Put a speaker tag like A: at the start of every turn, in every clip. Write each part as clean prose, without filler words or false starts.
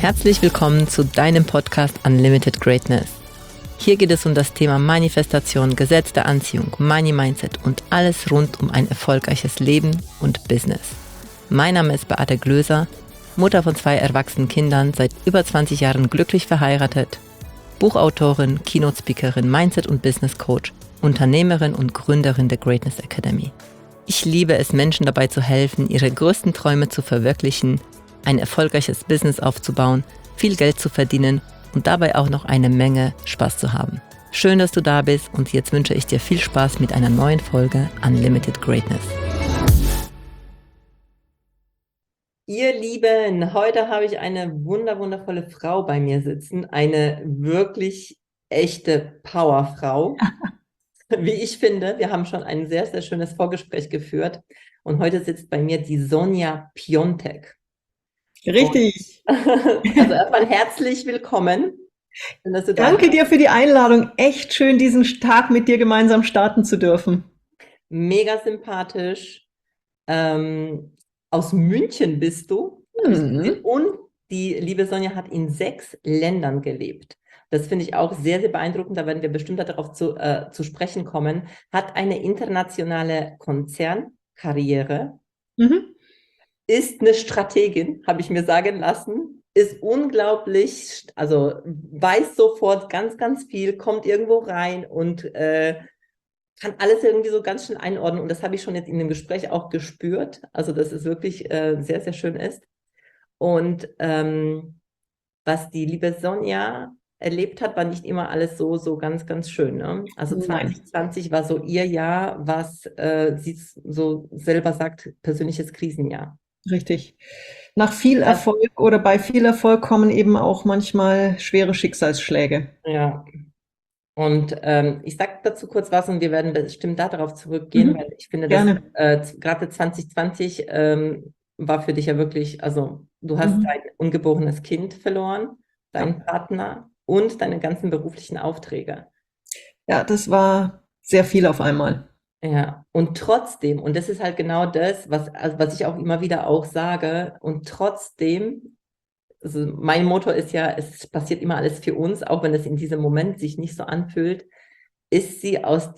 A: Herzlich willkommen zu deinem Podcast Unlimited Greatness. Hier geht es um das Thema Manifestation, Gesetz der Anziehung, Money Mindset und alles rund um ein erfolgreiches Leben und Business. Mein Name ist Beate Glöser, Mutter von 2 erwachsenen Kindern, seit über 20 Jahren glücklich verheiratet, Buchautorin, Keynote-Speakerin, Mindset- und Business-Coach, Unternehmerin und Gründerin der Greatness Academy. Ich liebe es, Menschen dabei zu helfen, ihre größten Träume zu verwirklichen, ein erfolgreiches Business aufzubauen, viel Geld zu verdienen und dabei auch noch eine Menge Spaß zu haben. Schön, dass du da bist und jetzt wünsche ich dir viel Spaß mit einer neuen Folge Unlimited Greatness. Ihr Lieben, heute habe ich eine wundervolle Frau bei mir sitzen, eine wirklich echte Powerfrau. Wie ich finde, wir haben schon ein sehr schönes Vorgespräch geführt und heute sitzt bei mir die Sonja Piontek.
B: Richtig.
A: Also erstmal herzlich willkommen. Schön, dass du da
B: Danke
A: bist.
B: dir für die Einladung. Echt schön, diesen Tag mit dir gemeinsam starten zu dürfen.
A: Mega sympathisch. Aus München bist du, habe ich gesehen.
B: Mhm.
A: Und die liebe Sonja hat in 6 Ländern gelebt. Das finde ich auch sehr beeindruckend. Da werden wir bestimmt darauf zu sprechen kommen. Hat eine internationale Konzernkarriere.
B: Mhm.
A: Ist eine Strategin, habe ich mir sagen lassen, ist unglaublich, also weiß sofort ganz viel, kommt irgendwo rein und kann alles irgendwie so ganz schön einordnen. Und das habe ich schon jetzt in dem Gespräch auch gespürt. Also, dass es wirklich sehr schön ist. Und was die liebe Sonja erlebt hat, war nicht immer alles so ganz schön. Ne? Also
B: Nein.
A: 2020 war so ihr Jahr, was sie so selber sagt, persönliches Krisenjahr.
B: Richtig. Nach viel Erfolg oder bei viel Erfolg kommen eben auch manchmal schwere Schicksalsschläge.
A: Ja, und ich sage dazu kurz was und wir werden bestimmt darauf zurückgehen,
B: Mhm.
A: weil ich finde, dass
B: Gerne.
A: gerade 2020 war für dich ja wirklich, also du hast
B: Mhm.
A: dein ungeborenes Kind verloren,
B: Ja.
A: deinen Partner und deine ganzen beruflichen Aufträge.
B: Ja, das war sehr viel auf einmal.
A: Ja, und trotzdem, und das ist halt genau das, also was ich auch immer wieder auch sage, und trotzdem, also mein Motto ist ja, es passiert immer alles für uns, auch wenn es in diesem Moment sich nicht so anfühlt, ist sie aus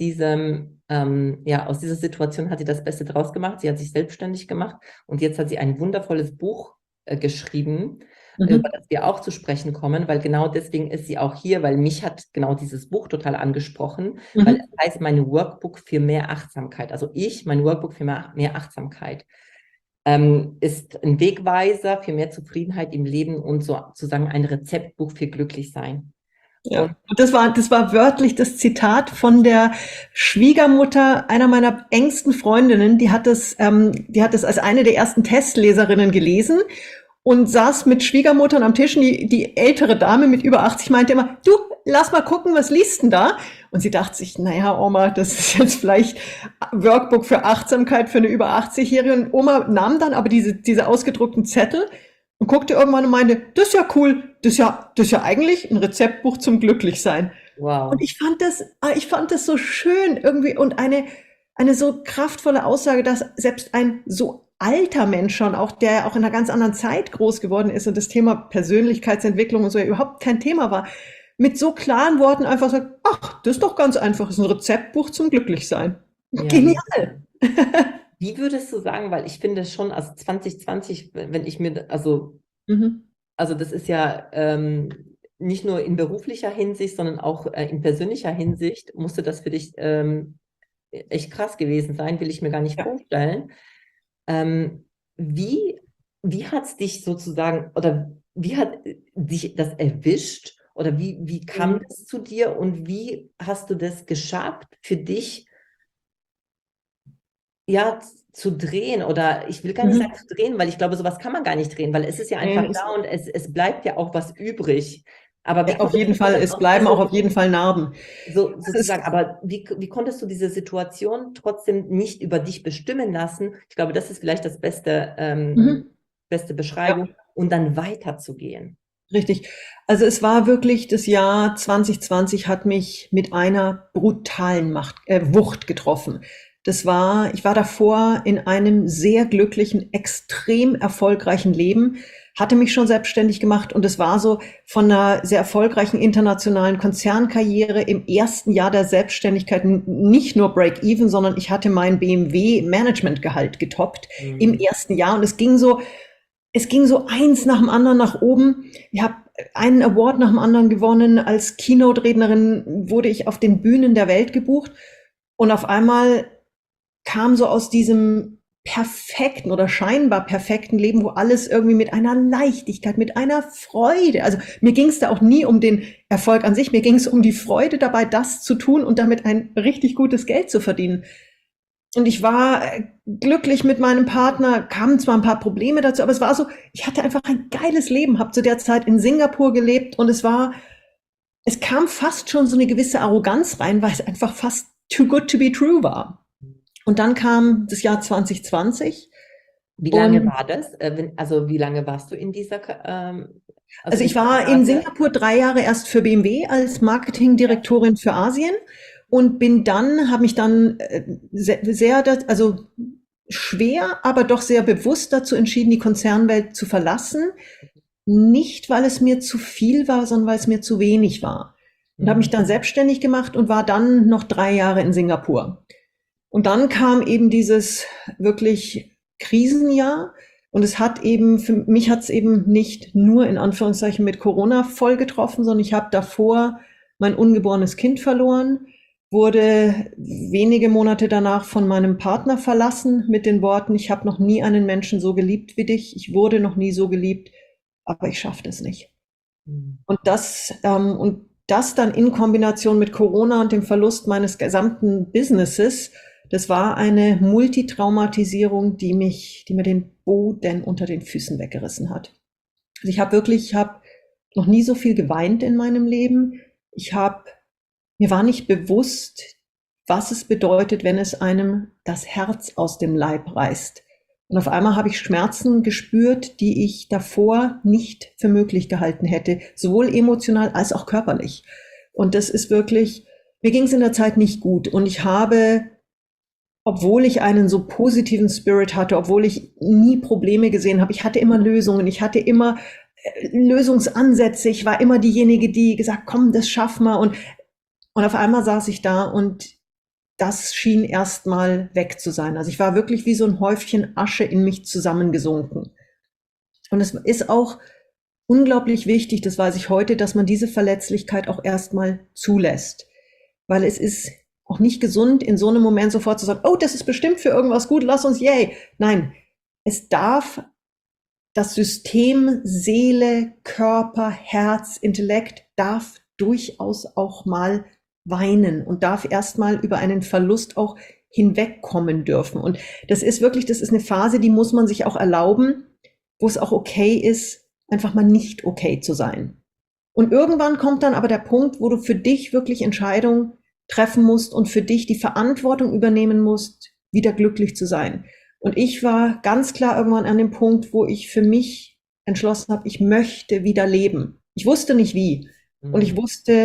A: aus dieser Situation hat sie das Beste draus gemacht. Sie hat sich selbstständig gemacht und jetzt hat sie ein wundervolles Buch geschrieben, über
B: Mhm.
A: das wir auch zu sprechen kommen, weil genau deswegen ist sie auch hier, weil mich hat genau dieses Buch total angesprochen, weil es
B: Mhm.
A: heißt mein Workbook für mehr Achtsamkeit. Also mein Workbook für mehr Achtsamkeit ist ein Wegweiser für mehr Zufriedenheit im Leben und sozusagen ein Rezeptbuch für Glücklichsein. Und
B: Ja, und das war wörtlich das Zitat von der Schwiegermutter einer meiner engsten Freundinnen. Die hat das als eine der ersten Testleserinnen gelesen und saß mit Schwiegermuttern am Tisch. Und die ältere Dame mit über 80 meinte immer, du, lass mal gucken, was liest denn da? Und sie dachte sich, naja, Oma, das ist jetzt vielleicht Workbook für Achtsamkeit für eine über 80-Jährige. Und Oma nahm dann aber diese ausgedruckten Zettel und guckte irgendwann und meinte, das ist ja cool, das ist ja eigentlich ein Rezeptbuch zum Glücklichsein. Und
A: wow.
B: ich fand das so schön irgendwie und eine so kraftvolle Aussage, dass selbst ein so alter Mensch schon, auch der auch in einer ganz anderen Zeit groß geworden ist und das Thema Persönlichkeitsentwicklung und so ja überhaupt kein Thema war, mit so klaren Worten einfach sagt, ach, das ist doch ganz einfach, das ist ein Rezeptbuch zum Glücklichsein.
A: Ja,
B: Genial.
A: wie würdest du sagen, weil ich finde schon, also 2020, wenn ich mir,
B: Mhm.
A: also das ist ja nicht nur in beruflicher Hinsicht, sondern auch in persönlicher Hinsicht, musste das für dich echt krass gewesen sein, will ich mir gar nicht
B: Ja.
A: vorstellen. Ähm, wie wie hat es dich sozusagen, oder wie hat dich das erwischt? Oder wie kam
B: Mhm.
A: das zu dir und wie hast du das geschafft, für dich ja, zu drehen, oder ich will gar nicht sagen
B: Mhm.
A: zu drehen, weil ich glaube, sowas kann man gar nicht drehen, weil es ist ja einfach
B: Nee,
A: da und es bleibt ja auch was übrig. Aber wie
B: auf
A: konntest
B: jeden
A: du
B: Fall,
A: dann
B: es
A: aus
B: bleiben
A: dieser
B: auch auf jeden Fall Narben. Das
A: sozusagen,
B: ist,
A: aber wie konntest du diese Situation trotzdem nicht über dich bestimmen lassen? Ich glaube, das ist vielleicht das
B: mhm.
A: beste
B: Ja.
A: Beschreibung, und dann weiterzugehen.
B: Richtig. Also es war wirklich, das Jahr 2020 hat mich mit einer brutalen Wucht getroffen. Ich war davor in einem sehr glücklichen, extrem erfolgreichen Leben, hatte mich schon selbstständig gemacht und es war so von einer sehr erfolgreichen internationalen Konzernkarriere im ersten Jahr der Selbstständigkeit nicht nur Break-Even, sondern ich hatte mein BMW-Managementgehalt getoppt im ersten Jahr und es ging so eins nach dem anderen nach oben. Ich habe einen Award nach dem anderen gewonnen. Als Keynote-Rednerin wurde ich auf den Bühnen der Welt gebucht. Und auf einmal kam so aus diesem perfekten oder scheinbar perfekten Leben, wo alles irgendwie mit einer Leichtigkeit, mit einer Freude, also mir ging es da auch nie um den Erfolg an sich, mir ging es um die Freude dabei, das zu tun und damit ein richtig gutes Geld zu verdienen. Und ich war glücklich mit meinem Partner, kamen zwar ein paar Probleme dazu, aber es war so, ich hatte einfach ein geiles Leben, habe zu der Zeit in Singapur gelebt und es kam fast schon so eine gewisse Arroganz rein, weil es einfach fast too good to be true war. Und dann kam das Jahr 2020.
A: Wie lange war das? Also wie lange warst du in dieser
B: also ich war in Singapur 3 Jahre erst für BMW als Marketingdirektorin für Asien und habe mich dann also schwer, aber doch sehr bewusst dazu entschieden, die Konzernwelt zu verlassen. Nicht, weil es mir zu viel war, sondern weil es mir zu wenig war. Und habe mich dann selbstständig gemacht und war dann noch 3 Jahre in Singapur. Und dann kam eben dieses wirklich Krisenjahr und für mich hat es eben nicht nur in Anführungszeichen mit Corona voll getroffen, sondern ich habe davor mein ungeborenes Kind verloren, wurde wenige Monate danach von meinem Partner verlassen mit den Worten, ich habe noch nie einen Menschen so geliebt wie dich, ich wurde noch nie so geliebt, aber ich schaffe das nicht. Und das dann in Kombination mit Corona und dem Verlust meines gesamten Businesses, das war eine Multitraumatisierung, die mir den Boden unter den Füßen weggerissen hat. Also ich habe noch nie so viel geweint in meinem Leben. Mir war nicht bewusst, was es bedeutet, wenn es einem das Herz aus dem Leib reißt. Und auf einmal habe ich Schmerzen gespürt, die ich davor nicht für möglich gehalten hätte, sowohl emotional als auch körperlich. Und das ist wirklich, mir ging es in der Zeit nicht gut. Und ich habe, obwohl ich einen so positiven Spirit hatte, obwohl ich nie Probleme gesehen habe, ich hatte immer Lösungen, ich hatte immer Lösungsansätze, ich war immer diejenige, die gesagt, komm, das schaffen wir. Und auf einmal saß ich da und das schien erstmal weg zu sein. Also ich war wirklich wie so ein Häufchen Asche in mich zusammengesunken. Und es ist auch unglaublich wichtig, das weiß ich heute, dass man diese Verletzlichkeit auch erstmal zulässt. Weil es ist auch nicht gesund, in so einem Moment sofort zu sagen, oh, das ist bestimmt für irgendwas gut, lass uns, yay. Nein, es darf das System Seele, Körper, Herz, Intellekt darf durchaus auch mal weinen und darf erstmal über einen Verlust auch hinwegkommen dürfen. Und das ist eine Phase, die muss man sich auch erlauben, wo es auch okay ist, einfach mal nicht okay zu sein. Und irgendwann kommt dann aber der Punkt, wo du für dich wirklich Entscheidungen treffen musst und für dich die Verantwortung übernehmen musst, wieder glücklich zu sein. Und ich war ganz klar irgendwann an dem Punkt, wo ich für mich entschlossen habe, ich möchte wieder leben. Ich wusste nicht wie. Und ich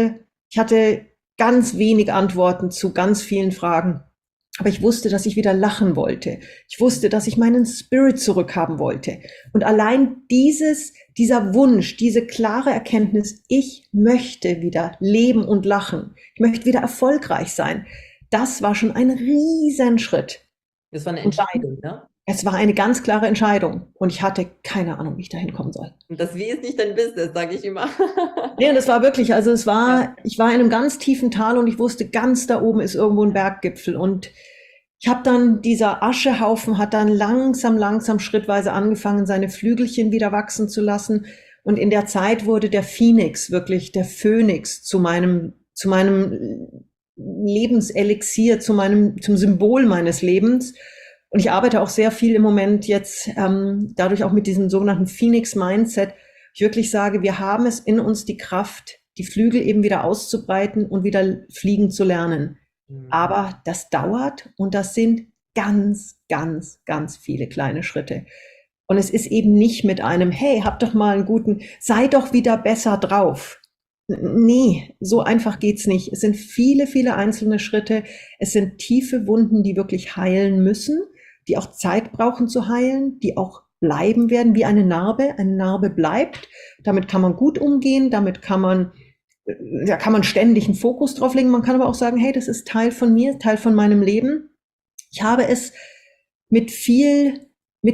B: hatte ganz wenig Antworten zu ganz vielen Fragen. Aber ich wusste, dass ich wieder lachen wollte. Ich wusste, dass ich meinen Spirit zurückhaben wollte. Und allein dieser Wunsch, diese klare Erkenntnis, ich möchte wieder leben und lachen. Ich möchte wieder erfolgreich sein. Das war schon ein Riesenschritt.
A: Das war eine Entscheidung, ne?
B: Es war eine ganz klare Entscheidung und ich hatte keine Ahnung, wie ich da hinkommen soll.
A: Und das Wie ist nicht dein Business, sage ich immer.
B: Nee, das war wirklich, ich war in einem ganz tiefen Tal und ich wusste, ganz da oben ist irgendwo ein Berggipfel und ich habe dann, dieser Aschehaufen hat dann langsam, schrittweise angefangen, seine Flügelchen wieder wachsen zu lassen und in der Zeit wurde der Phoenix, wirklich der Phönix zu meinem Lebenselixier, zum Symbol meines Lebens. Und ich arbeite auch sehr viel im Moment jetzt dadurch auch mit diesem sogenannten Phoenix-Mindset. Ich wirklich sage, wir haben es in uns die Kraft, die Flügel eben wieder auszubreiten und wieder fliegen zu lernen. Aber das dauert und das sind ganz viele kleine Schritte. Und es ist eben nicht mit einem, hey, sei doch wieder besser drauf. Nee, so einfach geht's nicht. Es sind viele einzelne Schritte. Es sind tiefe Wunden, die wirklich heilen müssen, die auch Zeit brauchen zu heilen, die auch bleiben werden, wie eine Narbe. Eine Narbe bleibt. Damit kann man gut umgehen, damit kann man, da kann man ständig einen Fokus drauf legen. Man kann aber auch sagen, hey, das ist Teil von mir, Teil von meinem Leben. Ich habe es mit viel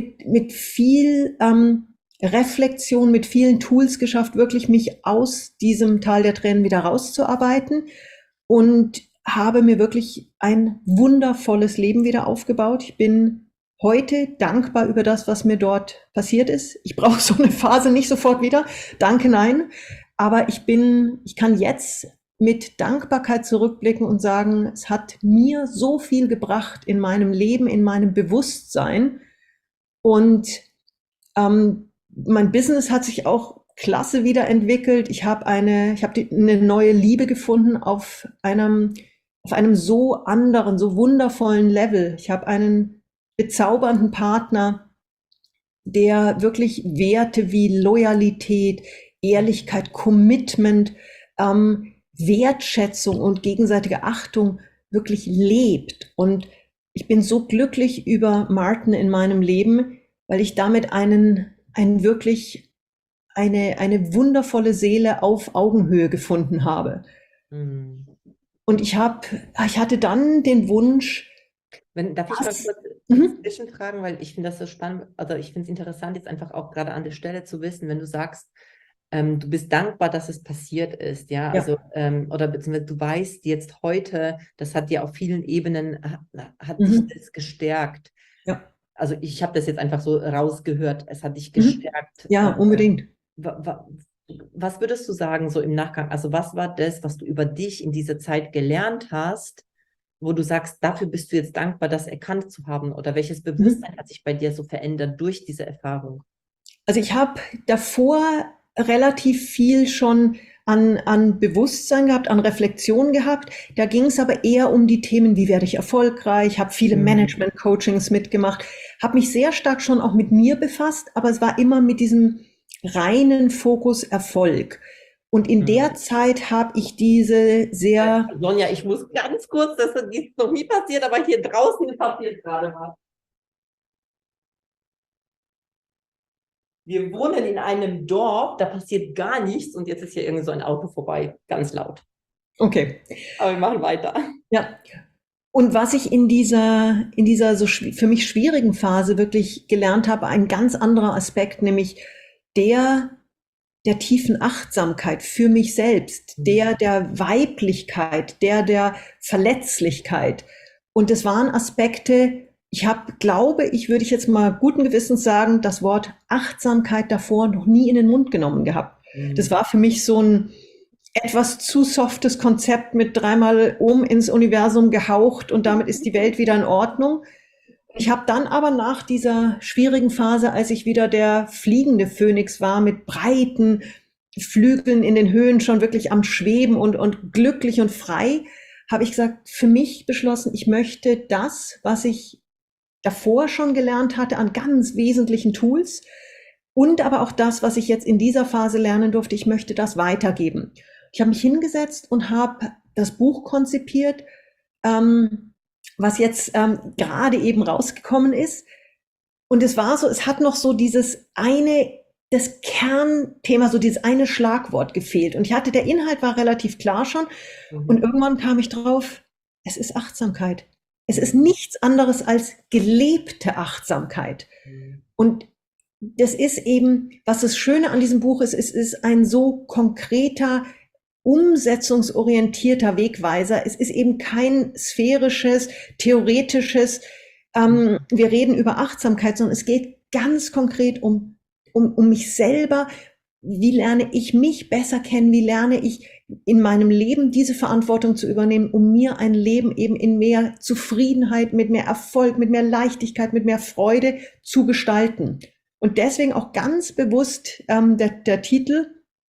B: Reflexion, mit vielen Tools geschafft, wirklich mich aus diesem Tal der Tränen wieder rauszuarbeiten und habe mir wirklich ein wundervolles Leben wieder aufgebaut. Ich bin heute dankbar über das, was mir dort passiert ist. Ich brauche so eine Phase nicht sofort wieder. Danke, nein. Aber ich kann jetzt mit Dankbarkeit zurückblicken und sagen, es hat mir so viel gebracht in meinem Leben, in meinem Bewusstsein. Und mein Business hat sich auch klasse wiederentwickelt. Ich habe eine neue Liebe gefunden auf einem so anderen, so wundervollen Level. Ich habe einen bezaubernden Partner, der wirklich Werte wie Loyalität, Ehrlichkeit, Commitment, Wertschätzung und gegenseitige Achtung wirklich lebt. Und ich bin so glücklich über Martin in meinem Leben, weil ich damit eine wundervolle Seele auf Augenhöhe gefunden habe.
A: Mhm.
B: Und ich hatte dann den Wunsch,
A: Darf ich mal
B: was?
A: kurz zwischenfragen, weil ich finde das so spannend, also ich finde es interessant, jetzt einfach auch gerade an der Stelle zu wissen, wenn du sagst, du bist dankbar, dass es passiert ist, ja,
B: Ja.
A: also, oder beziehungsweise du weißt jetzt heute, das hat dir auf vielen Ebenen, hat dich das gestärkt.
B: Ja.
A: Also ich habe das jetzt einfach so rausgehört, es hat dich gestärkt.
B: Ja, unbedingt.
A: Was würdest du sagen, so im Nachgang, also was war das, was du über dich in dieser Zeit gelernt hast, wo du sagst, dafür bist du jetzt dankbar, das erkannt zu haben, oder welches Bewusstsein hat sich bei dir so verändert durch diese Erfahrung?
B: Also ich habe davor relativ viel schon an Bewusstsein gehabt, an Reflexion gehabt. Da ging es aber eher um die Themen, wie werde ich erfolgreich, habe viele Management-Coachings mitgemacht, habe mich sehr stark schon auch mit mir befasst, aber es war immer mit diesem reinen Fokus Erfolg. Und in der Zeit habe ich diese sehr...
A: Sonja, ich muss ganz kurz, das ist noch nie passiert, aber hier draußen passiert gerade was. Wir wohnen in einem Dorf, da passiert gar nichts und jetzt ist hier irgend so ein Auto vorbei, ganz laut.
B: Okay.
A: Aber wir machen weiter.
B: Ja. Und was ich in dieser so für mich schwierigen Phase wirklich gelernt habe, ein ganz anderer Aspekt, nämlich der tiefen Achtsamkeit für mich selbst, der Weiblichkeit, der Verletzlichkeit. Und es waren Aspekte, würde ich jetzt mal guten Gewissens sagen, das Wort Achtsamkeit davor noch nie in den Mund genommen gehabt. Das war für mich so ein etwas zu softes Konzept mit dreimal ins Universum gehaucht und damit ist die Welt wieder in Ordnung. Ich habe dann aber nach dieser schwierigen Phase, als ich wieder der fliegende Phönix war, mit breiten Flügeln in den Höhen schon wirklich am Schweben und glücklich und frei, habe ich gesagt, für mich beschlossen, ich möchte das, was ich davor schon gelernt hatte an ganz wesentlichen Tools und aber auch das, was ich jetzt in dieser Phase lernen durfte, ich möchte das weitergeben. Ich habe mich hingesetzt und habe das Buch konzipiert, was jetzt gerade eben rausgekommen ist. Und es war so, es hat noch so das Kernthema, so dieses eine Schlagwort gefehlt. Und der Inhalt war relativ klar schon. Und irgendwann kam ich drauf, es ist Achtsamkeit. Es ist nichts anderes als gelebte Achtsamkeit. Und das ist eben, was das Schöne an diesem Buch ist, es ist ein so konkreter, umsetzungsorientierter Wegweiser. Es ist eben kein sphärisches, theoretisches, wir reden über Achtsamkeit, sondern es geht ganz konkret um mich selber. Wie lerne ich mich besser kennen? Wie lerne ich in meinem Leben diese Verantwortung zu übernehmen, um mir ein Leben eben in mehr Zufriedenheit, mit mehr Erfolg, mit mehr Leichtigkeit, mit mehr Freude zu gestalten? Und deswegen auch ganz bewusst der Titel,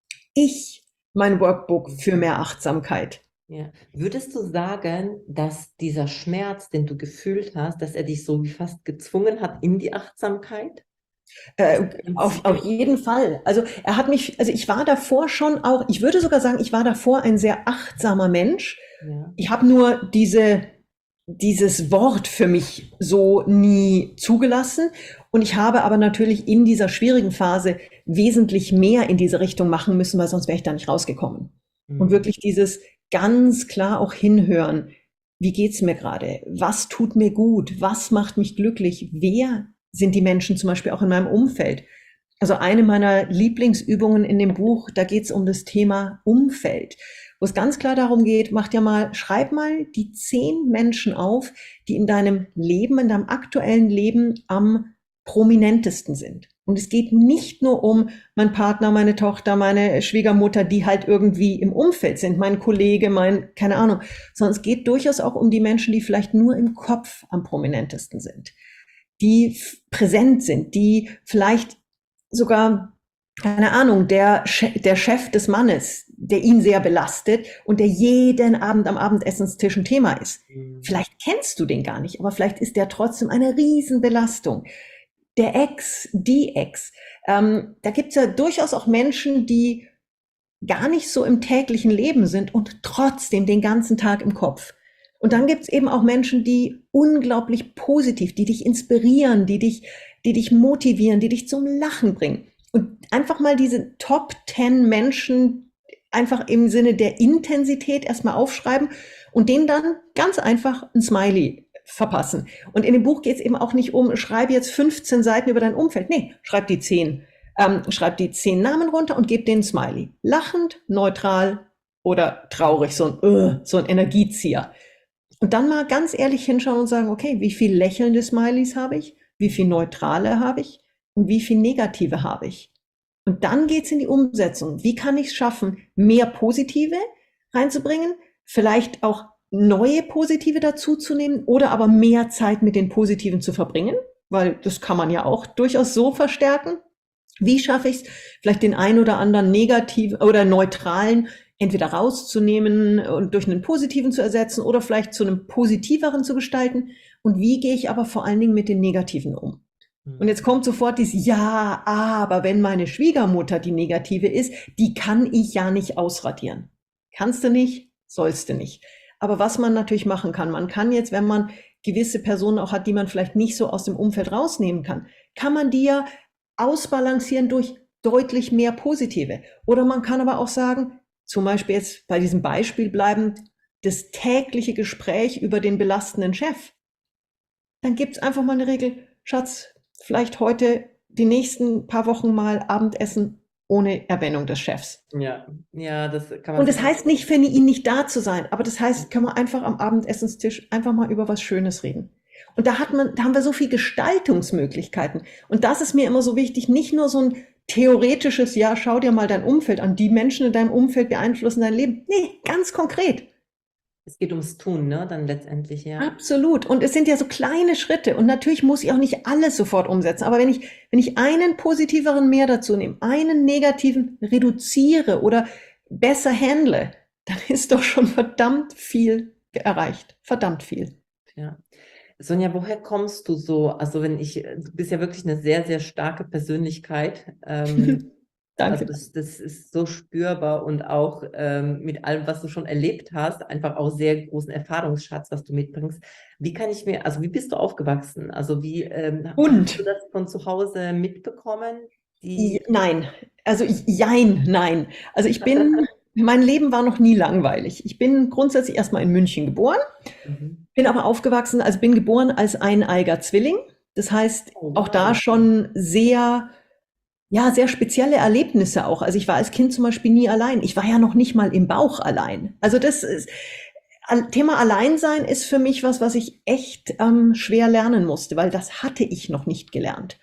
B: mein Workbook für mehr Achtsamkeit.
A: Ja. Würdest du sagen, dass dieser Schmerz, den du gefühlt hast, dass er dich so wie fast gezwungen hat in die Achtsamkeit?
B: Auf jeden Fall. Also ich war davor schon auch, ich würde sogar sagen, ich war davor ein sehr achtsamer Mensch.
A: Ja.
B: Ich habe nur diese dieses Wort für mich so nie zugelassen. Und ich habe aber natürlich in dieser schwierigen Phase wesentlich mehr in diese Richtung machen müssen, weil sonst wäre ich da nicht rausgekommen. Und wirklich dieses ganz klar auch hinhören. Wie geht's mir gerade? Was tut mir gut? Was macht mich glücklich? Wer sind die Menschen zum Beispiel auch in meinem Umfeld? Also eine meiner Lieblingsübungen in dem Buch, da geht's um das Thema Umfeld, wo es ganz klar darum geht, schreib mal die 10 Menschen auf, die in deinem Leben, in deinem aktuellen Leben am prominentesten sind. Und es geht nicht nur um meinen Partner, meine Tochter, meine Schwiegermutter, die halt irgendwie im Umfeld sind, mein Kollege, keine Ahnung, sondern es geht durchaus auch um die Menschen, die vielleicht nur im Kopf am prominentesten sind, die präsent sind, die vielleicht sogar, keine Ahnung, der Chef des Mannes, der ihn sehr belastet und der jeden Abend am Abendessenstisch ein Thema ist. Vielleicht kennst du den gar nicht, aber vielleicht ist der trotzdem eine Riesenbelastung. Der Ex, die Ex. Da gibt's ja durchaus auch Menschen, die gar nicht so im täglichen Leben sind und trotzdem den ganzen Tag im Kopf. Und dann gibt's eben auch Menschen, die unglaublich positiv, die dich inspirieren, die dich motivieren, die dich zum Lachen bringen. Und einfach mal diese Top 10 Menschen einfach im Sinne der Intensität erstmal aufschreiben und denen dann ganz einfach ein Smiley verpassen. Und in dem Buch geht es eben auch nicht um, schreibe jetzt 15 Seiten über dein Umfeld. Nee, schreib die 10 Namen runter und gib denen ein Smiley. Lachend, neutral oder traurig, so ein Energiezieher. Und dann mal ganz ehrlich hinschauen und sagen, okay, wie viel lächelnde Smileys habe ich? Wie viel neutrale habe ich? Und wie viel negative habe ich? Und dann geht's in die Umsetzung. Wie kann ich es schaffen, mehr positive reinzubringen? Vielleicht auch neue Positive dazuzunehmen oder aber mehr Zeit mit den Positiven zu verbringen, weil das kann man ja auch durchaus so verstärken. Wie schaffe ich es, vielleicht den ein oder anderen negativen oder neutralen entweder rauszunehmen und durch einen positiven zu ersetzen oder vielleicht zu einem positiveren zu gestalten? Und wie gehe ich aber vor allen Dingen mit den negativen um? Und jetzt kommt sofort dieses, ja, aber wenn meine Schwiegermutter die negative ist, die kann ich ja nicht ausradieren. Kannst du nicht, sollst du nicht. Aber was man natürlich machen kann, man kann jetzt, wenn man gewisse Personen auch hat, die man vielleicht nicht so aus dem Umfeld rausnehmen kann man die ja ausbalancieren durch deutlich mehr positive. Oder man kann aber auch sagen, zum Beispiel jetzt bei diesem Beispiel bleiben, das tägliche Gespräch über den belastenden Chef. Dann gibt's einfach mal eine Regel, Schatz, vielleicht heute die nächsten paar Wochen mal Abendessen ohne Erwähnung des Chefs.
A: Ja, das kann man.
B: Und das heißt nicht für ihn nicht da zu sein, aber das heißt, können wir einfach am Abendessenstisch einfach mal über was Schönes reden. Und da haben wir so viel Gestaltungsmöglichkeiten. Und das ist mir immer so wichtig, nicht nur so ein theoretisches, ja, schau dir mal dein Umfeld an, die Menschen in deinem Umfeld beeinflussen dein Leben. Nee, ganz konkret.
A: Es geht ums Tun, ne, dann letztendlich, ja.
B: Absolut. Und es sind ja so kleine Schritte. Und natürlich muss ich auch nicht alles sofort umsetzen. Aber wenn ich einen positiveren mehr dazu nehme, einen negativen reduziere oder besser handle, dann ist doch schon verdammt viel erreicht. Verdammt viel.
A: Ja. Sonja, woher kommst du so? Also du bist ja wirklich eine sehr, sehr starke Persönlichkeit.
B: Danke.
A: Also das ist so spürbar und auch mit allem, was du schon erlebt hast, einfach auch sehr großen Erfahrungsschatz, was du mitbringst. Wie bist du aufgewachsen? Also hast du das von zu Hause mitbekommen?
B: Nein, also nein. Also mein Leben war noch nie langweilig. Ich bin grundsätzlich erstmal in München geboren, bin aber aufgewachsen, also bin geboren als eineiger Zwilling. Das heißt, auch da schon sehr spezielle Erlebnisse auch. Also ich war als Kind zum Beispiel nie allein. Ich war ja noch nicht mal im Bauch allein. Also Thema Alleinsein ist für mich was ich echt schwer lernen musste, weil das hatte ich noch nicht gelernt.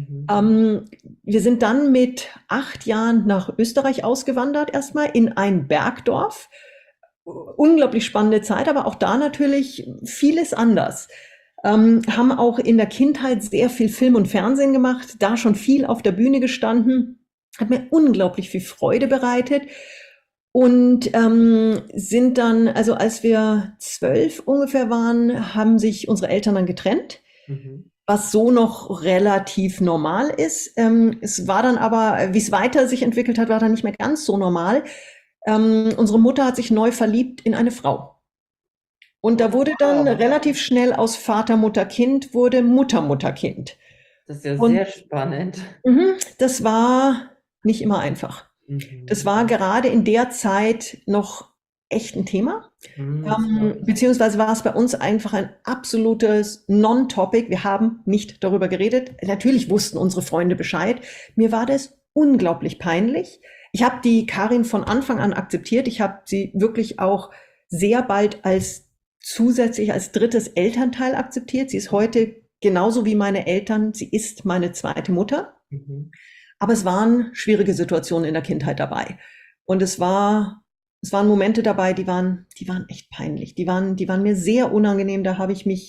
B: Wir sind dann mit 8 Jahren nach Österreich ausgewandert, erstmal in ein Bergdorf. Unglaublich spannende Zeit, aber auch da natürlich vieles anders. Haben auch in der Kindheit sehr viel Film und Fernsehen gemacht, da schon viel auf der Bühne gestanden, hat mir unglaublich viel Freude bereitet und sind dann, also als wir 12 ungefähr waren, haben sich unsere Eltern dann getrennt, was so noch relativ normal ist. Es war dann aber, wie es weiter sich entwickelt hat, war dann nicht mehr ganz so normal. Unsere Mutter hat sich neu verliebt in eine Frau. Und da wurde dann
C: Wow,
B: relativ schnell aus Vater, Mutter, Kind wurde Mutter, Mutter, Kind.
C: das ist ja
B: Und
C: sehr spannend.
B: das war nicht immer einfach. Das war gerade in der Zeit noch echt ein Thema.
C: Das glaub ich.
B: Beziehungsweise war es bei uns einfach ein absolutes Non-Topic. Wir haben nicht darüber geredet. Natürlich wussten unsere Freunde Bescheid. Mir war das unglaublich peinlich. Ich habe die Karin von Anfang an akzeptiert. Ich habe sie wirklich auch sehr bald zusätzlich als drittes Elternteil akzeptiert. Sie ist heute genauso wie meine Eltern. Sie ist meine zweite Mutter.
C: Mhm.
B: Aber es waren schwierige Situationen in der Kindheit dabei. Und es waren Momente dabei, die waren echt peinlich. Die waren mir sehr unangenehm. Da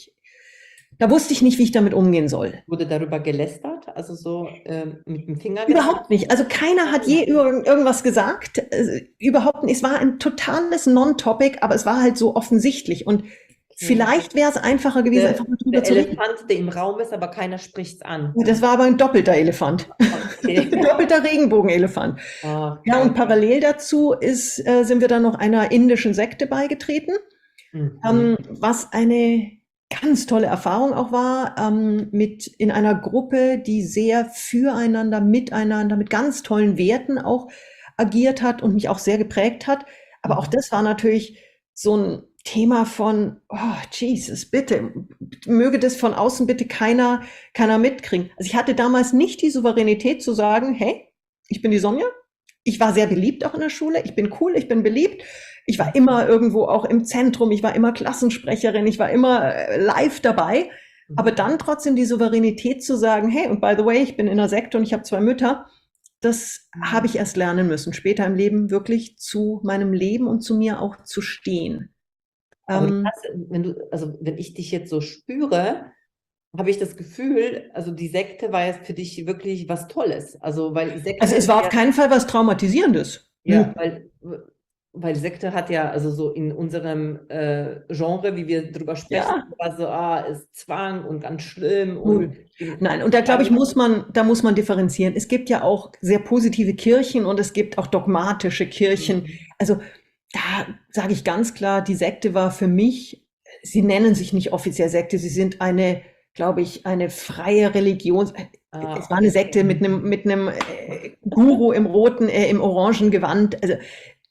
B: wusste ich nicht, wie ich damit umgehen soll.
C: Wurde darüber gelästert? Also so mit dem Finger
B: Überhaupt nicht. Also keiner hat je irgendwas gesagt. Überhaupt nicht. Es war ein totales Non-Topic, aber es war halt so offensichtlich. Und vielleicht wäre es einfacher gewesen, einfach mal drüber
C: Der
B: zu reden.
C: Elefant, der im Raum ist, aber keiner spricht es an.
B: Das war aber ein doppelter Elefant.
C: Okay.
B: Ein doppelter Regenbogenelefant.
C: Ah,
B: Ja, und parallel dazu sind wir dann noch einer indischen Sekte beigetreten, was eine ganz tolle Erfahrung auch war, in einer Gruppe, die sehr füreinander, miteinander, mit ganz tollen Werten auch agiert hat und mich auch sehr geprägt hat. Aber auch das war natürlich so ein Thema von, oh Jesus, bitte, möge das von außen bitte keiner mitkriegen. Also ich hatte damals nicht die Souveränität zu sagen, hey, ich bin die Sonja. Ich war sehr beliebt auch in der Schule. Ich bin cool, ich bin beliebt. Ich war immer irgendwo auch im Zentrum. Ich war immer Klassensprecherin. Ich war immer live dabei. Aber dann trotzdem die Souveränität zu sagen, hey, und by the way, ich bin in einer Sekte und ich habe 2 Mütter. Das habe ich erst lernen müssen, später im Leben wirklich zu meinem Leben und zu mir auch zu stehen.
C: Aber wenn ich dich jetzt so spüre, habe ich das Gefühl, also die Sekte war jetzt für dich wirklich was Tolles. Also
B: es war auf keinen Fall was Traumatisierendes.
C: Ja, weil Sekte hat ja, also so in unserem Genre, wie wir drüber sprechen, war so, ist Zwang und ganz schlimm. Und
B: nein, und da glaube ich, muss man differenzieren. Es gibt ja auch sehr positive Kirchen und es gibt auch dogmatische Kirchen. Also da sage ich ganz klar, die Sekte war für mich, sie nennen sich nicht offiziell Sekte, sie sind glaube ich, eine freie Religion. Es war eine Sekte mit einem Guru im orangen Gewand. Also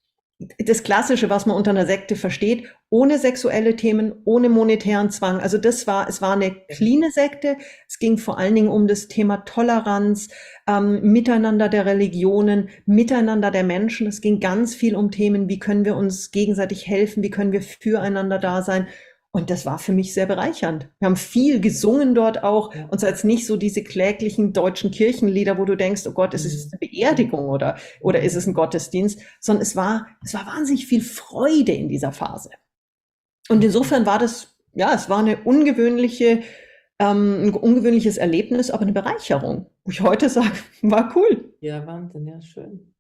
B: das Klassische, was man unter einer Sekte versteht, ohne sexuelle Themen, ohne monetären Zwang. Also es war eine cleane Sekte. Es ging vor allen Dingen um das Thema Toleranz, Miteinander der Religionen, Miteinander der Menschen. Es ging ganz viel um Themen, wie können wir uns gegenseitig helfen, wie können wir füreinander da sein. Und das war für mich sehr bereichernd. Wir haben viel gesungen dort auch. Und zwar jetzt nicht so diese kläglichen deutschen Kirchenlieder, wo du denkst, oh Gott, ist es eine Beerdigung oder ist es ein Gottesdienst? Sondern es war wahnsinnig viel Freude in dieser Phase. Und insofern war das, es war ein ungewöhnliches Erlebnis, aber eine Bereicherung. Wo ich heute sage, war cool.
C: Ja, Wahnsinn, ja, schön.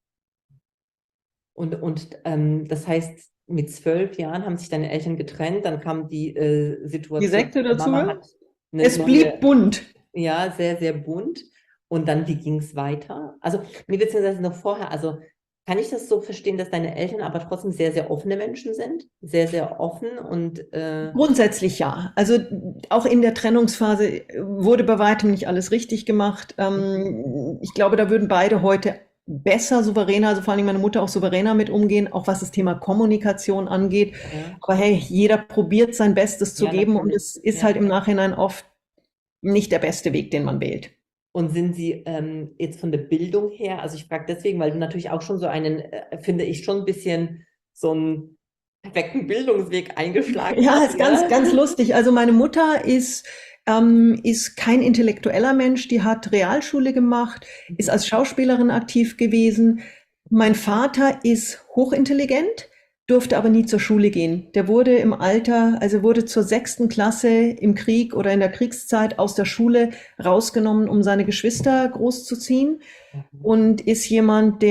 C: Und das heißt, mit 12 Jahren haben sich deine Eltern getrennt, dann kam die Situation.
B: Die Sekte dazu? Es blieb bunt.
C: Ja, sehr, sehr bunt. Und dann, wie ging es weiter? Also, beziehungsweise noch vorher, also kann ich das so verstehen, dass deine Eltern aber trotzdem sehr, sehr offene Menschen sind? Sehr, sehr offen und
B: grundsätzlich ja. Also auch in der Trennungsphase wurde bei weitem nicht alles richtig gemacht. Ich glaube, da würden beide heute besser, souveräner, also vor allem meine Mutter auch souveräner mit umgehen, auch was das Thema Kommunikation angeht. Ja. Aber hey, jeder probiert sein Bestes zu geben und es ist halt im Nachhinein oft nicht der beste Weg, den man wählt.
C: Und sind Sie jetzt von der Bildung her, also ich frage deswegen, weil du natürlich auch schon so einen, finde ich, schon ein bisschen so einen perfekten Bildungsweg eingeschlagen hast.
B: Ja, ist ganz, ganz lustig. Also meine Mutter ist kein intellektueller Mensch, die hat Realschule gemacht, ist als Schauspielerin aktiv gewesen. Mein Vater ist hochintelligent, durfte aber nie zur Schule gehen. Der wurde im Alter, also wurde zur 6. Klasse im Krieg oder in der Kriegszeit aus der Schule rausgenommen, um seine Geschwister großzuziehen und ist jemand,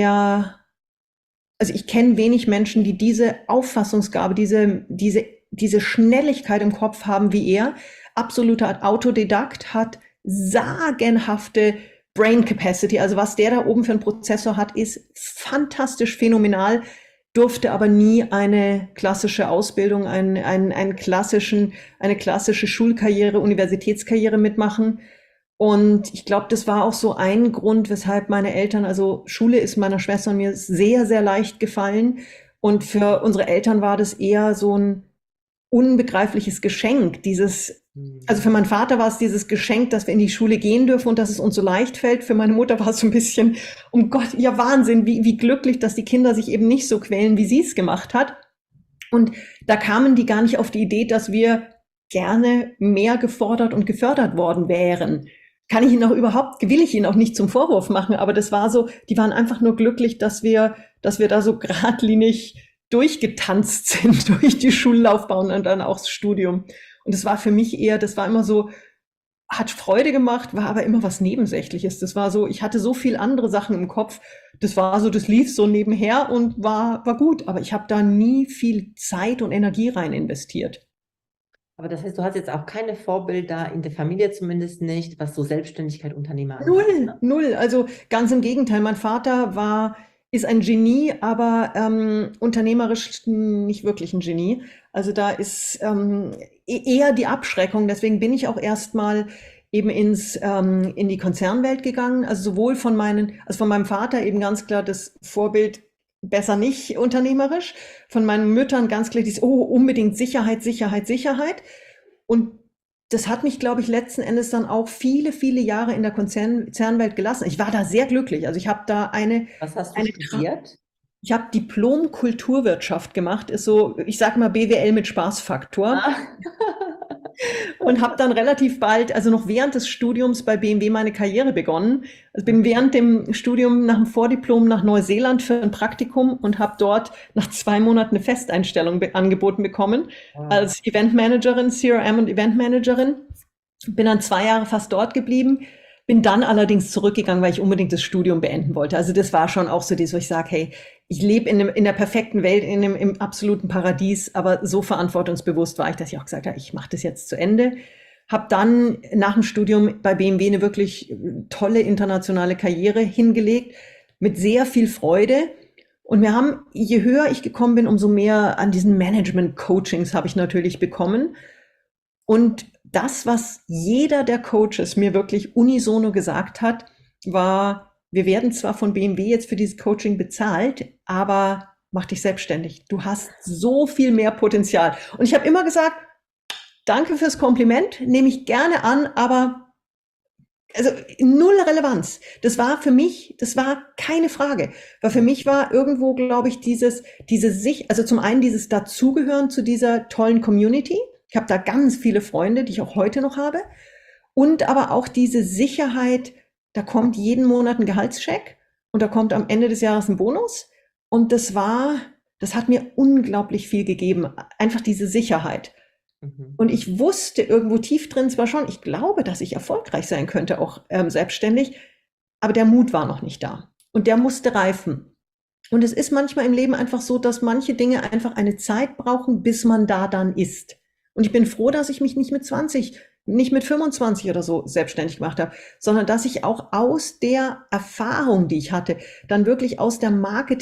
B: also ich kenne wenig Menschen, die diese Auffassungsgabe, diese Schnelligkeit im Kopf haben wie er. Absoluter Autodidakt, hat sagenhafte Brain Capacity. Also was der da oben für einen Prozessor hat, ist fantastisch phänomenal. durfte aber nie eine klassische Ausbildung, eine klassische Schulkarriere, Universitätskarriere mitmachen. Und ich glaube, das war auch so ein Grund, weshalb meine Eltern, also Schule ist meiner Schwester und mir sehr, sehr leicht gefallen. Und für unsere Eltern war das eher so ein unbegreifliches Geschenk. Also für meinen Vater war es dieses Geschenk, dass wir in die Schule gehen dürfen und dass es uns so leicht fällt. Für meine Mutter war es so ein bisschen, um Gott, ja Wahnsinn, wie glücklich, dass die Kinder sich eben nicht so quälen, wie sie es gemacht hat. Und da kamen die gar nicht auf die Idee, dass wir gerne mehr gefordert und gefördert worden wären. Will ich Ihnen auch nicht zum Vorwurf machen, aber das war so, die waren einfach nur glücklich, dass wir da so geradlinig durchgetanzt sind durch die Schullaufbahn und dann auch das Studium. Und das war für mich eher, das war immer so, hat Freude gemacht, war aber immer was Nebensächliches. Das war so, ich hatte so viel andere Sachen im Kopf. Das war so, das lief so nebenher und war gut. Aber ich habe da nie viel Zeit und Energie rein investiert.
C: Aber das heißt, du hast jetzt auch keine Vorbilder, in der Familie zumindest nicht, was so Selbstständigkeit, Unternehmer angeht,
B: Null,
C: ne?
B: null. Also ganz im Gegenteil. Mein Vater ist ein Genie, aber unternehmerisch nicht wirklich ein Genie. Also da ist eher die Abschreckung. Deswegen bin ich auch erstmal eben in die Konzernwelt gegangen. Also sowohl von meinem Vater eben ganz klar das Vorbild, besser nicht unternehmerisch. Von meinen Müttern ganz klar dieses, oh, unbedingt Sicherheit, Sicherheit, Sicherheit. Und das hat mich, glaube ich, letzten Endes dann auch viele, viele Jahre in der Konzernwelt gelassen. Ich war da sehr glücklich. Also ich habe da
C: Was hast du studiert?
B: ich habe Diplom Kulturwirtschaft gemacht, ist so, ich sag mal BWL mit Spaßfaktor.
C: Ah.
B: Und habe dann relativ bald, also noch während des Studiums bei BMW meine Karriere begonnen. Also bin während dem Studium nach dem Vordiplom nach Neuseeland für ein Praktikum und habe dort nach 2 Monaten eine Festeinstellung angeboten bekommen als Eventmanagerin, CRM und Eventmanagerin. Bin dann 2 Jahre fast dort geblieben, bin dann allerdings zurückgegangen, weil ich unbedingt das Studium beenden wollte. Also das war schon auch so das, wo ich sage, hey, ich lebe in der perfekten Welt, im absoluten Paradies, aber so verantwortungsbewusst war ich, dass ich auch gesagt habe, ich mache das jetzt zu Ende. Habe dann nach dem Studium bei BMW eine wirklich tolle internationale Karriere hingelegt, mit sehr viel Freude. Und je höher ich gekommen bin, umso mehr an diesen Management-Coachings habe ich natürlich bekommen. Und das, was jeder der Coaches mir wirklich unisono gesagt hat, war, wir werden zwar von BMW jetzt für dieses Coaching bezahlt, aber mach dich selbstständig. Du hast so viel mehr Potenzial. Und ich habe immer gesagt, danke fürs Kompliment, nehme ich gerne an, aber also null Relevanz. Das war keine Frage. Weil für mich war irgendwo, glaube ich, also zum einen dieses Dazugehören zu dieser tollen Community. Ich habe da ganz viele Freunde, die ich auch heute noch habe. Und aber auch diese Sicherheit, da kommt jeden Monat ein Gehaltscheck und da kommt am Ende des Jahres ein Bonus. Und das hat mir unglaublich viel gegeben. Einfach diese Sicherheit. Und ich wusste irgendwo tief drin zwar schon, ich glaube, dass ich erfolgreich sein könnte, auch selbstständig, aber der Mut war noch nicht da. Und der musste reifen. Und es ist manchmal im Leben einfach so, dass manche Dinge einfach eine Zeit brauchen, bis man da dann ist. Und ich bin froh, dass ich mich nicht mit 20, nicht mit 25 oder so selbstständig gemacht habe, sondern dass ich auch aus der Erfahrung, die ich hatte, dann wirklich aus der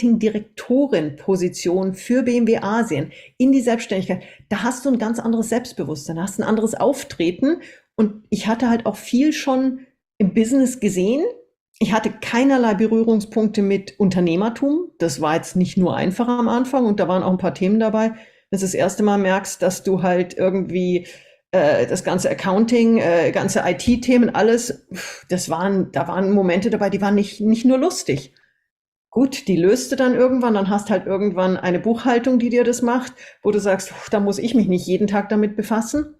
B: Marketingdirektorin-Position für BMW Asien in die Selbstständigkeit, da hast du ein ganz anderes Selbstbewusstsein, da hast ein anderes Auftreten. Und ich hatte halt auch viel schon im Business gesehen. Ich hatte keinerlei Berührungspunkte mit Unternehmertum. Das war jetzt nicht nur einfacher am Anfang und da waren auch ein paar Themen dabei. Wenn du das erste Mal merkst, dass du halt irgendwie das ganze Accounting, ganze IT-Themen, alles, da waren Momente dabei, die waren nicht nur lustig. Gut, die löste dann irgendwann, dann hast halt irgendwann eine Buchhaltung, die dir das macht, wo du sagst, da muss ich mich nicht jeden Tag damit befassen.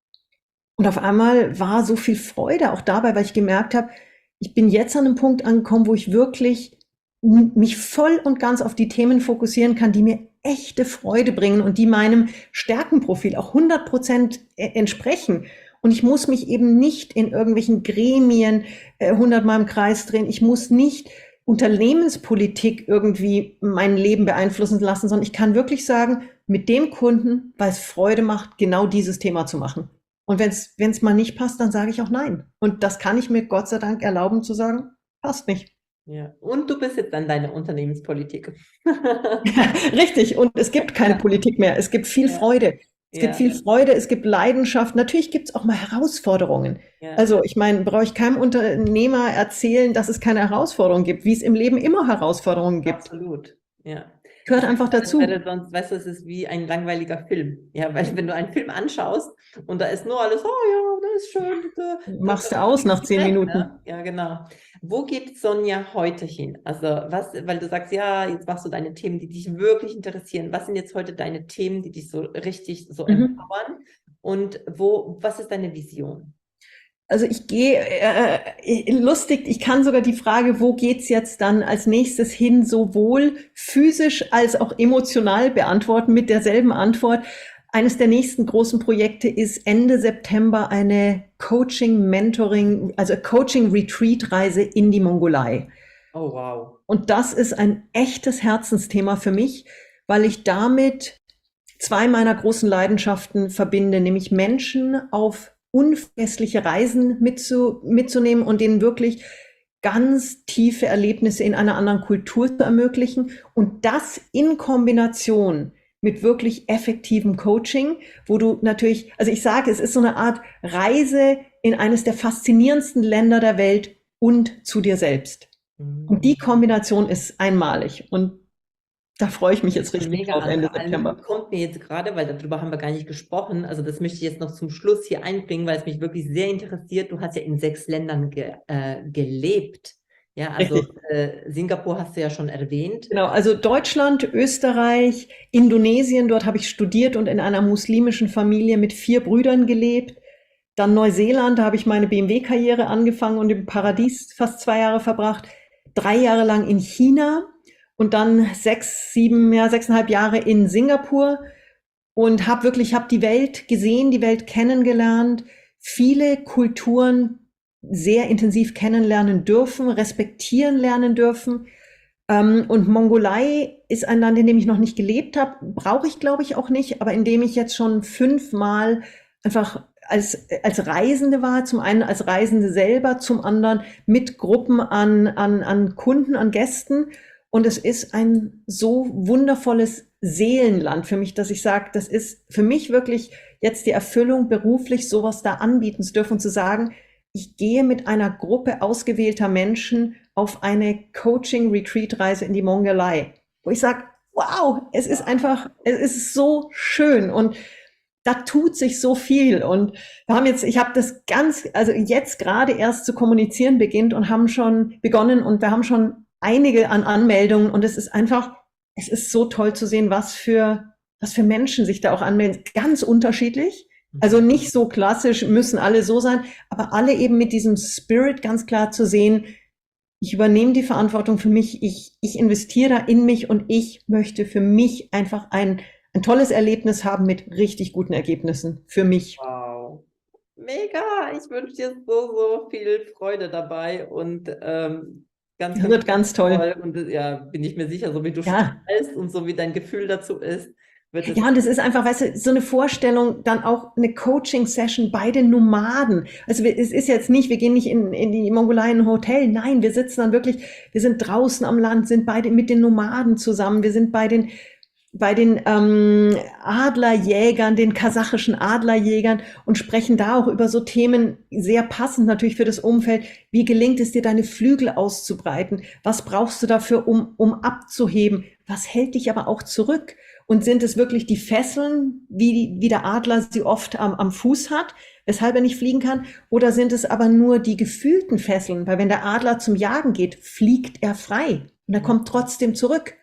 B: Und auf einmal war so viel Freude auch dabei, weil ich gemerkt habe, ich bin jetzt an einem Punkt angekommen, wo ich wirklich mich voll und ganz auf die Themen fokussieren kann, die mir echte Freude bringen und die meinem Stärkenprofil auch 100% entsprechen. Und ich muss mich eben nicht in irgendwelchen Gremien 100-mal im Kreis drehen. Ich muss nicht Unternehmenspolitik irgendwie mein Leben beeinflussen lassen, sondern ich kann wirklich sagen, mit dem Kunden, weil es Freude macht, genau dieses Thema zu machen. Und wenn es mal nicht passt, dann sage ich auch nein. Und das kann ich mir Gott sei Dank erlauben zu sagen, passt nicht.
C: Ja. Und du bist jetzt an deiner Unternehmenspolitik.
B: Richtig, und es gibt keine
C: Ja,
B: Politik mehr. Es gibt viel
C: ja,
B: Freude. Es gibt
C: ja,
B: viel Freude, es gibt Leidenschaft. Natürlich gibt es auch mal Herausforderungen.
C: ja,
B: Also ich meine, brauche ich keinem Unternehmer erzählen, dass es keine Herausforderungen gibt, wie es im Leben immer Herausforderungen gibt.
C: absolut. Ja.
B: Gehört
C: Ich
B: einfach
C: sage, das
B: dazu.
C: wäre sonst, weißt du, es ist wie ein langweiliger Film. Ja, weil wenn du einen Film anschaust und da ist nur alles, oh ja, das ist schön,
B: Machst du
C: da
B: aus nach
C: fliegst du
B: 10
C: weg,
B: Minuten.
C: ne? Ja, genau. Wo geht Sonja heute hin? Also was, weil du sagst, ja, jetzt machst du deine Themen, die dich wirklich interessieren. Was sind jetzt heute deine Themen, die dich so richtig so
B: Mhm.
C: empowern? Und was ist deine Vision?
B: Also ich gehe, lustig, ich kann sogar die Frage, wo geht's jetzt dann als nächstes hin, sowohl physisch als auch emotional beantworten mit derselben Antwort. Eines der nächsten großen Projekte ist Ende September eine Coaching-Mentoring, also Coaching-Retreat-Reise in die Mongolei.
C: Oh, wow.
B: Und das ist ein echtes Herzensthema für mich, weil ich damit zwei meiner großen Leidenschaften verbinde, nämlich Menschen auf unvergessliche Reisen mitzunehmen und denen wirklich ganz tiefe Erlebnisse in einer anderen Kultur zu ermöglichen und das in Kombination mit wirklich effektivem Coaching, wo du natürlich, also ich sage, es ist so eine Art Reise in eines der faszinierendsten Länder der Welt und zu dir selbst. Und die
C: Mhm.
B: Kombination ist einmalig und da freue ich mich
C: Hört sich
B: jetzt
C: schon
B: richtig
C: mega
B: drauf
C: an.
B: Ende
C: Vor allem
B: September.
C: kommt mir jetzt gerade, weil darüber haben wir gar nicht gesprochen, also das möchte ich jetzt noch zum Schluss hier einbringen, weil es mich wirklich sehr interessiert. Du hast ja in 6 Ländern gelebt. Ja, also
B: Richtig.
C: Singapur hast du ja schon erwähnt.
B: Genau, also Deutschland, Österreich, Indonesien, dort habe ich studiert und in einer muslimischen Familie mit 4 Brüdern gelebt. Dann Neuseeland, da habe ich meine BMW-Karriere angefangen und im Paradies fast 2 Jahre verbracht. 3 Jahre lang in China und dann 6, 7, ja, 6,5 Jahre in Singapur und habe die Welt gesehen, die Welt kennengelernt, viele Kulturen sehr intensiv kennenlernen dürfen, respektieren lernen dürfen. Und Mongolei ist ein Land, in dem ich noch nicht gelebt habe, brauche ich, glaube ich, auch nicht, aber in dem ich jetzt schon 5-mal einfach als Reisende war, zum einen als Reisende selber, zum anderen mit Gruppen an Kunden, an Gästen. Und es ist ein so wundervolles Seelenland für mich, dass ich sage, das ist für mich wirklich jetzt die Erfüllung, beruflich sowas da anbieten zu dürfen und zu sagen, ich gehe mit einer Gruppe ausgewählter Menschen auf eine Coaching-Retreat-Reise in die Mongolei, wo ich sage, wow, es ist einfach, es ist so schön und da tut sich so viel und ich habe das also jetzt gerade erst zu kommunizieren beginnt und haben schon begonnen und wir haben schon einige an Anmeldungen und es ist einfach, es ist so toll zu sehen, was für Menschen sich da auch anmelden, ganz unterschiedlich. Also nicht so klassisch, müssen alle so sein, aber alle eben mit diesem Spirit ganz klar zu sehen, ich übernehme die Verantwortung für mich, ich investiere da in mich und ich möchte für mich einfach ein tolles Erlebnis haben mit richtig guten Ergebnissen für mich.
C: Wow. Mega. Ich wünsche dir so viel Freude dabei und
B: Das wird ganz toll.
C: toll. Und ja, bin ich mir sicher, so wie du
B: Ja,
C: strahlst und so wie dein Gefühl dazu ist, wird es.
B: ja, und das ist einfach, weißt du, so eine Vorstellung, dann auch eine Coaching-Session bei den Nomaden. Also es ist jetzt nicht, wir gehen nicht in die Mongolei in ein Hotel. Nein, wir sitzen dann wirklich, wir sind draußen am Land, sind mit den Nomaden zusammen. Wir sind bei den Adlerjägern, den kasachischen Adlerjägern und sprechen da auch über so Themen, sehr passend natürlich für das Umfeld. Wie gelingt es dir, deine Flügel auszubreiten? Was brauchst du dafür, um abzuheben? Was hält dich aber auch zurück? Und sind es wirklich die Fesseln, wie der Adler sie oft am Fuß hat, weshalb er nicht fliegen kann? Oder sind es aber nur die gefühlten Fesseln? Weil wenn der Adler zum Jagen geht, fliegt er frei und er kommt trotzdem zurück.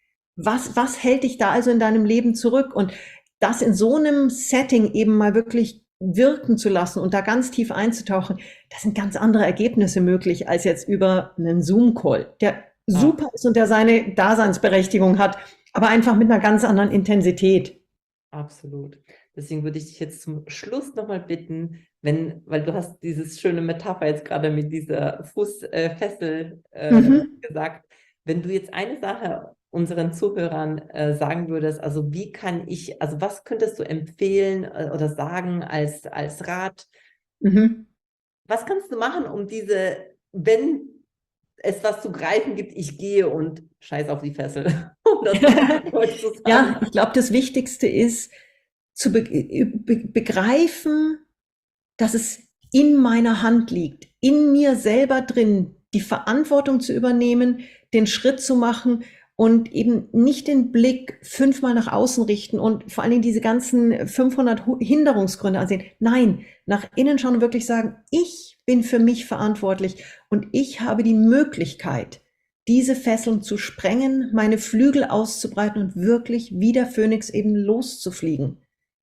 B: Was hält dich da also in deinem Leben zurück? Und das in so einem Setting eben mal wirklich wirken zu lassen und da ganz tief einzutauchen, da sind ganz andere Ergebnisse möglich als jetzt über einen Zoom-Call, der super ist und der seine Daseinsberechtigung hat, aber einfach mit einer ganz anderen Intensität.
C: Absolut. Deswegen würde ich dich jetzt zum Schluss nochmal bitten, weil du hast dieses schöne Metapher jetzt gerade mit dieser Fußfessel gesagt, wenn du jetzt eine Sache unseren Zuhörern sagen würdest, also also was könntest du empfehlen oder sagen als Rat?
B: Mhm.
C: Was kannst du machen, um wenn es was zu greifen gibt, ich gehe und scheiß auf die Fessel. Um das mal kurz zu sagen.
B: Ja, ich glaube, das Wichtigste ist zu begreifen, dass es in meiner Hand liegt, in mir selber drin, die Verantwortung zu übernehmen, den Schritt zu machen und eben nicht den Blick 5-mal nach außen richten und vor allen Dingen diese ganzen 500 Hinderungsgründe ansehen. Nein, nach innen schauen und wirklich sagen, ich bin für mich verantwortlich und ich habe die Möglichkeit, diese Fesseln zu sprengen, meine Flügel auszubreiten und wirklich wie der Phönix eben loszufliegen.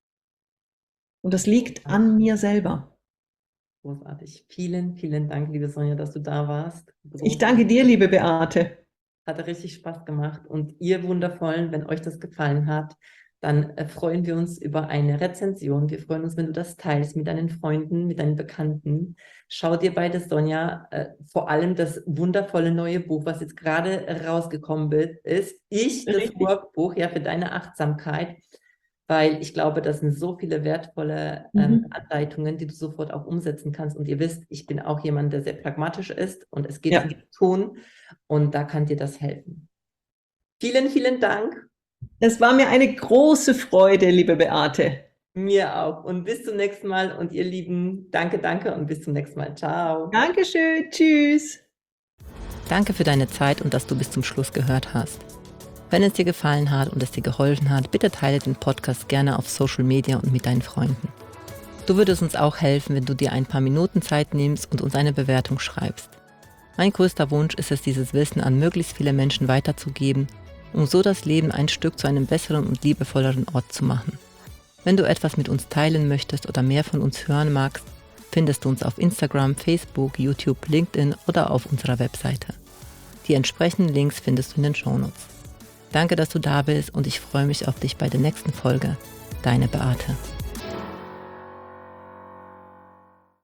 B: Und das liegt an mir selber.
C: Großartig. Vielen, vielen Dank, liebe Sonja, dass du da warst.
B: Ich danke dir, liebe Beate.
C: Hat richtig Spaß gemacht. Und ihr Wundervollen, wenn euch das gefallen hat, dann freuen wir uns über eine Rezension. Wir freuen uns, wenn du das teilst mit deinen Freunden, mit deinen Bekannten. Schau dir bei der Sonja vor allem das wundervolle neue Buch, was jetzt gerade rausgekommen ist. Das Workbuch, ja, für deine Achtsamkeit. Weil ich glaube, das sind so viele wertvolle Anleitungen, die du sofort auch umsetzen kannst. Und ihr wisst, ich bin auch jemand, der sehr pragmatisch ist und es geht ums Tun und da kann dir das helfen. Vielen, vielen Dank.
B: Es war mir eine große Freude, liebe Beate.
C: Mir auch. Und bis zum nächsten Mal. Und ihr Lieben, danke, danke und bis zum nächsten Mal. Ciao.
B: Dankeschön. Tschüss.
A: Danke für deine Zeit und dass du bis zum Schluss gehört hast. Wenn es dir gefallen hat und es dir geholfen hat, bitte teile den Podcast gerne auf Social Media und mit deinen Freunden. Du würdest uns auch helfen, wenn du dir ein paar Minuten Zeit nimmst und uns eine Bewertung schreibst. Mein größter Wunsch ist es, dieses Wissen an möglichst viele Menschen weiterzugeben, um so das Leben ein Stück zu einem besseren und liebevolleren Ort zu machen. Wenn du etwas mit uns teilen möchtest oder mehr von uns hören magst, findest du uns auf Instagram, Facebook, YouTube, LinkedIn oder auf unserer Webseite. Die entsprechenden Links findest du in den Shownotes. Danke, dass du da bist und ich freue mich auf dich bei der nächsten Folge. Deine Beate.